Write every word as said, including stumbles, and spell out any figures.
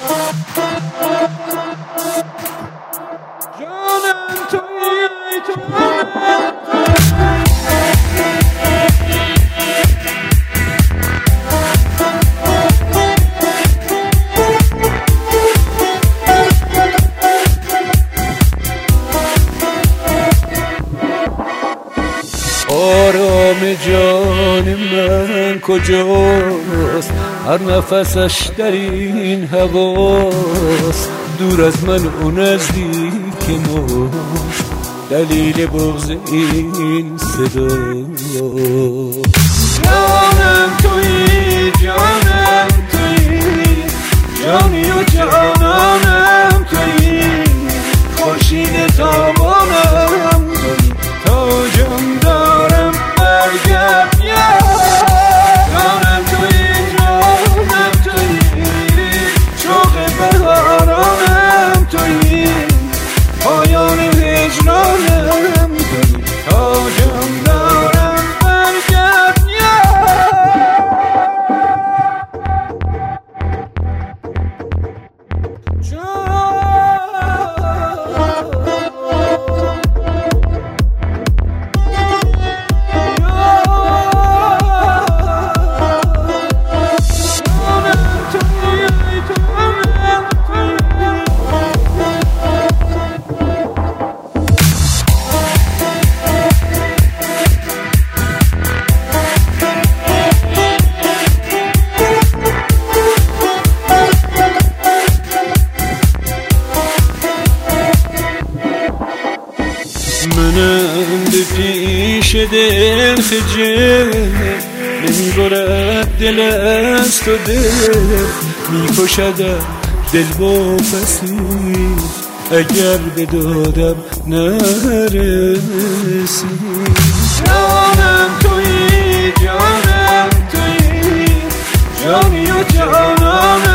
جانم تویی جانم آرام جان من کجاست؟ هر نفسش در این هواست. دور از من و نزدیک ما، دلیل بغض این صدا. جانم تویی جانم تویی، جانی و جانانم تویی، خورشید تابانم تویی، تاجم دارم برگرد جانم تویی جانم تویی، شوق بهارانم تویی، پایان هجرانم تویی، تاجم دارم برگرد منم به پیش دل خجل، نمیبرد دل از تو دل، میکشد دل با پسی، اگر به دادم نرسی. جانم تویی جانم تویی، جانی و جانانم